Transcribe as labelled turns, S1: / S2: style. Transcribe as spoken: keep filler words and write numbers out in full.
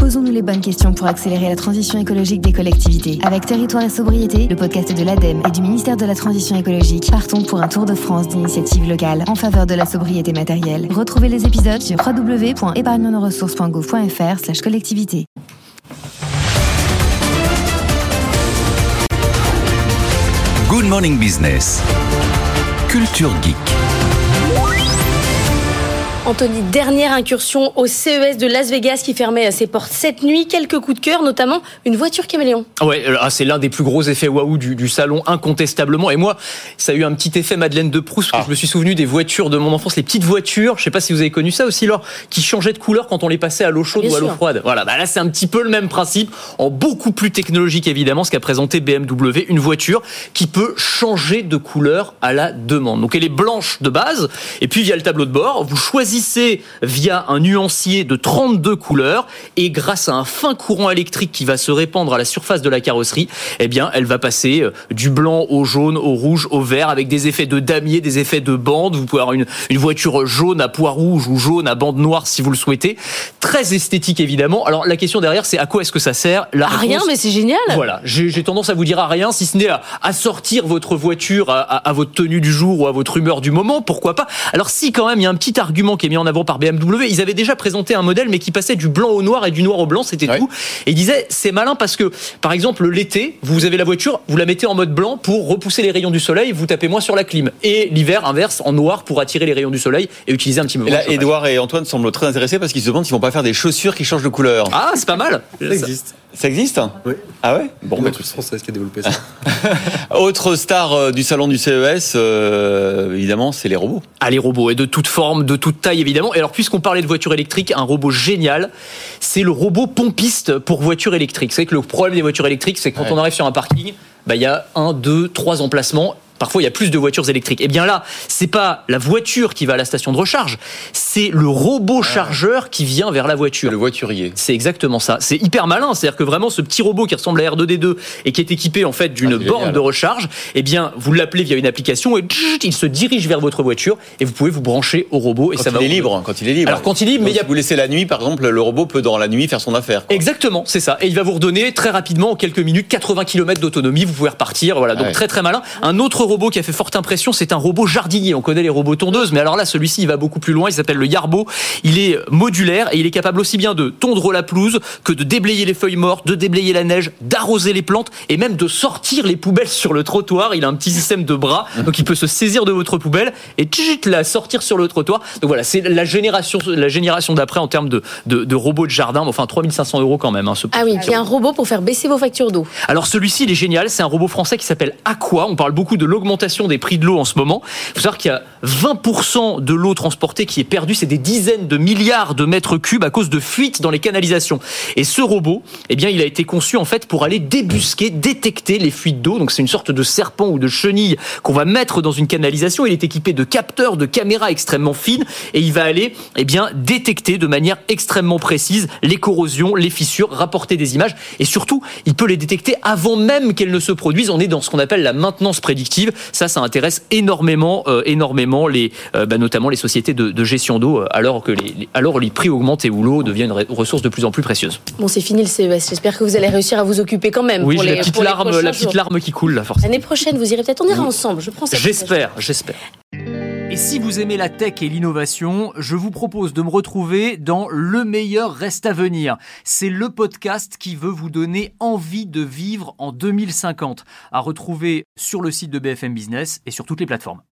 S1: Posons-nous les bonnes questions pour accélérer la transition écologique des collectivités. Avec Territoire et Sobriété, le podcast de l'ADEME et du ministère de la Transition écologique, partons pour un tour de France d'initiatives locales en faveur de la sobriété matérielle. Retrouvez les épisodes sur w w w point épargne nos ressources point gouv point f r slash collectivité.
S2: Good Morning Business. Culture Geek.
S3: Anthony, dernière incursion au C E S de Las Vegas qui fermait ses portes cette nuit. Quelques coups de cœur, notamment une voiture caméléon.
S4: Ouais, c'est l'un des plus gros effets waouh du, du salon, incontestablement. Et moi, ça a eu un petit effet Madeleine de Proust, parce que ah. je me suis souvenu des voitures de mon enfance, les petites voitures. Je sais pas si vous avez connu ça aussi, Laure, qui changeaient de couleur quand on les passait à l'eau chaude Bien ou à l'eau sûr. froide. Voilà, bah là c'est un petit peu le même principe, en beaucoup plus technologique évidemment, ce qu'a présenté B M W, une voiture qui peut changer de couleur à la demande. Donc elle est blanche de base, et puis via le tableau de bord, vous choisissez via un nuancier de trente-deux couleurs, et grâce à un fin courant électrique qui va se répandre à la surface de la carrosserie, eh bien, elle va passer du blanc au jaune, au rouge, au vert, avec des effets de damier, des effets de bande. Vous pouvez avoir une, une voiture jaune à pois rouge ou jaune à bande noire si vous le souhaitez. Très esthétique évidemment. Alors la question derrière, c'est à quoi est-ce que ça sert ? La
S3: À
S4: réponse,
S3: rien, mais c'est génial.
S4: Voilà, j'ai, j'ai tendance à vous dire à rien, si ce n'est à, à sortir votre voiture à, à, à votre tenue du jour ou à votre humeur du moment, pourquoi pas. Alors si quand même, il y a un petit argument qui est mis en avant par B M W. Ils avaient déjà présenté un modèle, mais qui passait du blanc au noir et du noir au blanc, c'était ouais. tout. Et ils disaient, c'est malin parce que, par exemple, l'été, vous avez la voiture, vous la mettez en mode blanc pour repousser les rayons du soleil, vous tapez moins sur la clim. Et l'hiver, inverse, en noir pour attirer les rayons du soleil et utiliser un petit peu.
S5: Et là, Edouard et Antoine semblent très intéressés parce qu'ils se demandent s'ils vont pas faire des chaussures qui changent de couleur.
S4: Ah, c'est pas mal.
S5: Ça existe. Ça existe ? Oui. Ah ouais ?
S6: Bon, bah, toute française qui a développé ça.
S5: Autre star euh, du salon du C E S, euh, évidemment, c'est les robots.
S4: Ah, les robots, et de toute forme, de toute taille, évidemment. Et alors, puisqu'on parlait de voiture électrique, un robot génial, c'est le robot pompiste pour voiture électrique. Vous savez que le problème des voitures électriques, c'est que quand ouais. on arrive sur un parking, bah, il y a un, deux, trois emplacements. Parfois, il y a plus de voitures électriques. Eh bien là, c'est pas la voiture qui va à la station de recharge, c'est le robot chargeur qui vient vers la voiture.
S5: Le voiturier.
S4: C'est exactement ça. C'est hyper malin. C'est-à-dire que vraiment, ce petit robot qui ressemble à R deux D deux et qui est équipé en fait d'une ah, borne génial. de recharge, eh bien, vous l'appelez via une application et il se dirige vers votre voiture et vous pouvez vous brancher au robot et
S5: quand
S4: ça
S5: il
S4: va.
S5: est libre. Quand il est libre.
S4: Alors quand il est libre,
S5: donc,
S4: mais il y a.
S5: Si vous laissez la nuit, par exemple, le robot peut dans la nuit faire son affaire. Quoi.
S4: Exactement, c'est ça. Et il va vous redonner très rapidement, en quelques minutes, quatre-vingts kilomètres d'autonomie. Vous pouvez repartir. Voilà. Donc ah ouais. très très malin. Un autre robot qui a fait forte impression, c'est un robot jardinier. On connaît les robots tondeuses, mais alors là, celui-ci, il va beaucoup plus loin. Il s'appelle le Yarbo. Il est modulaire et il est capable aussi bien de tondre la pelouse que de déblayer les feuilles mortes, de déblayer la neige, d'arroser les plantes et même de sortir les poubelles sur le trottoir. Il a un petit système de bras, donc il peut se saisir de votre poubelle et la sortir sur le trottoir. Donc voilà, c'est la génération, la génération d'après en termes de, de, de robots de jardin. Enfin, trois mille cinq cents euros quand même. Hein, ce
S3: ah oui, il y a un robot pour faire baisser vos factures d'eau.
S4: Alors celui-ci, il est génial. C'est un robot français qui s'appelle Aqua. On parle beaucoup de l'augmentation des prix de l'eau en ce moment. Il faut savoir qu'il y a vingt pour cent de l'eau transportée qui est perdue. C'est des dizaines de milliards de mètres cubes à cause de fuites dans les canalisations. Et ce robot, eh bien, il a été conçu en fait pour aller débusquer, détecter les fuites d'eau. Donc c'est une sorte de serpent ou de chenille qu'on va mettre dans une canalisation. Il est équipé de capteurs, de caméras extrêmement fines et il va aller, eh bien, détecter de manière extrêmement précise les corrosions, les fissures, rapporter des images et surtout, il peut les détecter avant même qu'elles ne se produisent. On est dans ce qu'on appelle la maintenance prédictive. Ça, ça intéresse énormément, euh, énormément les, euh, bah, notamment les sociétés de, de gestion d'eau, euh, alors que les, les, alors les prix augmentent et où l'eau devient une re- ressource de plus en plus précieuse.
S3: Bon, c'est fini le C E S. J'espère que vous allez réussir à vous occuper quand même.
S4: Oui,
S3: pour
S4: j'ai
S3: les,
S4: la petite
S3: pour
S4: larme,
S3: les
S4: la petite larme qui coule là, forcément.
S3: L'année prochaine, vous irez peut-être. On ira oui. ensemble. Je prends ça.
S4: J'espère, j'espère. Et si vous aimez la tech et l'innovation, je vous propose de me retrouver dans Le meilleur reste à venir. C'est le podcast qui veut vous donner envie de vivre en deux mille cinquante, à retrouver sur le site de B F M Business et sur toutes les plateformes.